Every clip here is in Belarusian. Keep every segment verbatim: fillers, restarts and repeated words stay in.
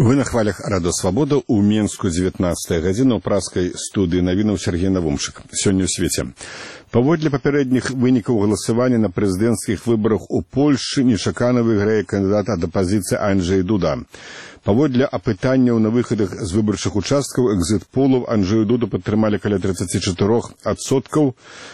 Вы на хвалях Радо Свабода у Менску дзевятнаццатая гадзіна ў праскай студыі навінаў Сергей Навумчык. Сёння ў свеце. Паводле папярэдніх вынікаў галасавання на прэзідэнцкіх выбарах у Польшчы нечакана выйграе кандыдат ад апазіцыі Анджэй Дуда. Паводле апытанняў на выхадах з выбарчых участкаў экзіт-полаў Анджэю Дуду падтрымалі каля тридцать четыре адсоткаў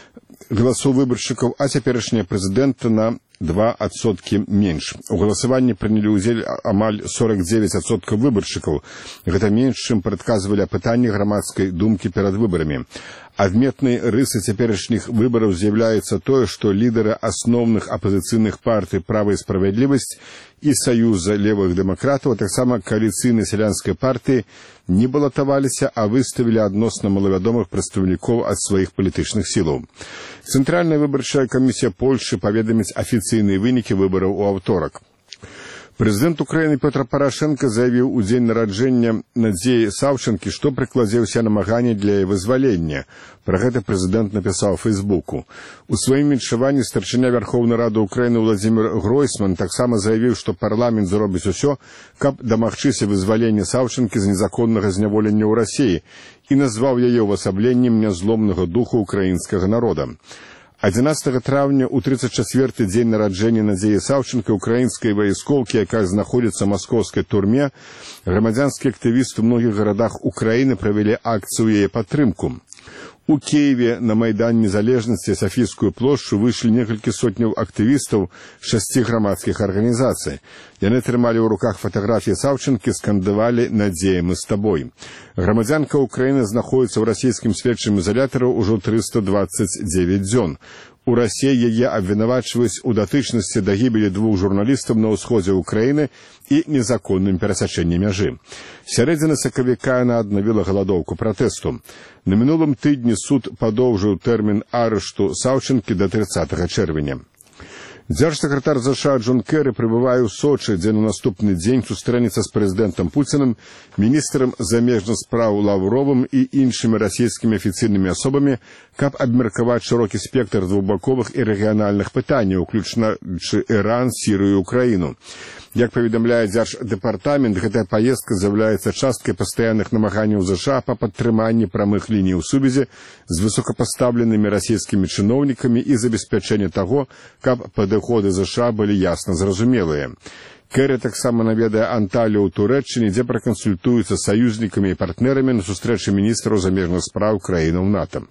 галасоў выбаршчыкаў, а цяперашняя прэзідэнта на два адсоткі менш. У галасаванні прынялі ўдзел амаль сорок девять адсоткаў выбаршчыкаў. Гэта менш, чым прадказвалі апытанні грамадскай думкі перад выбарамі. Адметнай рысай цяперашніх выбараў з'яўляецца тое, што лідары асноўных апазіцыйных партый «Права і справядлівасць» і Саюза левых дэмакратаў, а таксама кааліцыйнай сялянскай партыі не балатаваліся, а выставілі адносна малавядомых прадстаўнікоў ад сваіх палітычных сілаў. Цэнтральная выбарчая камісія Польшчы паведаміць афіцыйныя вынікі выбараў у аўторак. Прэзідэнт Украіны Пётр Парашенко заявіў у дзень нараджэння Надзеі Саўчанкі, што прыкладзе ўсе намаганні для яе вызвалення. Пра гэта прэзідэнт напісаў у Фейсбуку. У сваім віншаванні старшыня Вярхоўнай Рады Украіны Владзімір Гройсман таксама заявіў, што парламент зробіць усё, каб дамагчыся вызвалення Саўчанкі з незаконнага зняволення ў Расіі, і назваў яе ўвасабленнем нязломнага духу украінскага народа. адзінаццатага траўня ў тридцать четвёрты дзень нараджэння Надзеі Саўчанкі украінскай вайскоўкі, якая знаходзіцца ў маскоўскай турме, грамадзянскія актывісты ў многіх гарадах Украіны правялі акцыю яе падтрымку. У Киеве на Майдан Незалежнасці Сафійскую плошчу выйшлі некалькі сотняў актывістаў шасці грамадскіх арганізацый. Яны трымалі ў руках фатаграфіі Саўчанкі, скандавалі «Надзея, мы з табой». Грамадзянка Украіны знаходзіцца ў расійскім следчым ізалятары ўжо триста двадцать девять дзён. У Расіі яе абвінавачваюць у датычнасці да гібелі двух журналістаў на ўсходзе Украіны і незаконным перасячэнні мяжы. Сярэдзіны сакавіка яна аднавіла галадоўку пратэсту. На мінулым тыдні суд падоўжыў тэрмін арышту Саўчанкі да тридцатага чэрвеня. Дзяржсакратар ЗША Джон Керры прыбывае ў Сочы, дзе на наступны дзень сустрэніцца з прэзідэнтам Пуціным, міністрам замежных спраў Лаўровым і іншымі расійскімі афіцыйнымі асобамі, каб абмеркаваць шырокі спектр двухбаковых і рэгіянальных пытанняў, уключаючы Іран, Сірыю і Украіну. Як паведамляе Дзярждэпартамент, гэтая паездка з'яўляецца часткай пастаянных намаганняў ЗША па падтрыманні прамых ліній сувязі з высокапастаўленымі расійскімі чыноўнікамі і забеспячэння таго, каб падыходы ЗША былі ясна зразумелыя. Керры таксама наведае Анталію ў Турэччыне, дзе пракансультуецца з саюзнікамі і партнерамі на сустрэчы міністраў замежных спраў краінаў НАТО.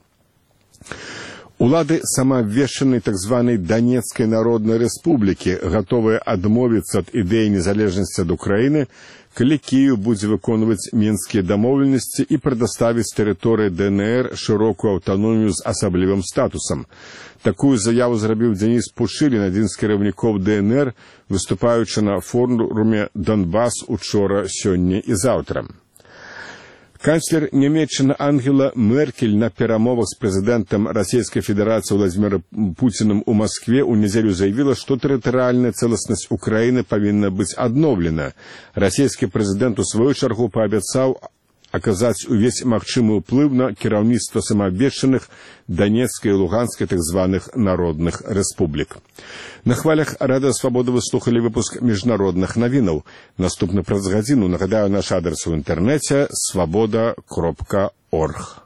Улады самаабвешчанай так званай Донецкай Народнай Рэспублікі гатовыя адмовіцца ад ідэі незалежнасці ад Украіны, калі Кіеў будзе выконваць мінскія дамоўленасці і прадаставіць тэрыторыі ДНР шырокую аўтаномію з асаблівым статусам. Такую заяву зрабіў Дзеніс Пушылін, адзін з кіраўнікоў ДНР, выступаючы на форуме «Донбас» учора, сёння і заўтра. Канцлер Нямецчыны Ангела Меркель на перамовах з прэзідэнтам Расійскай Федэрацыі Владзімірам Пуціным у Маскве ў нядзелю заявіла, што тэрытарыяльная цэласнасць Украіны павінна быць адноўлена. Расійскі прэзідэнт у сваю чаргу паабяцаў аказаць увесь магчымы ўплыў на кіраўніцтва самаабвешчаных Донецкай і Луганскай так званых народных рэспублік. На хвалях Радыё Свабода вы слухалі выпуск міжнародных навінаў. Наступны праз гадзіну, нагадаю, наш адрес у інтэрнэце свабода кропка орг.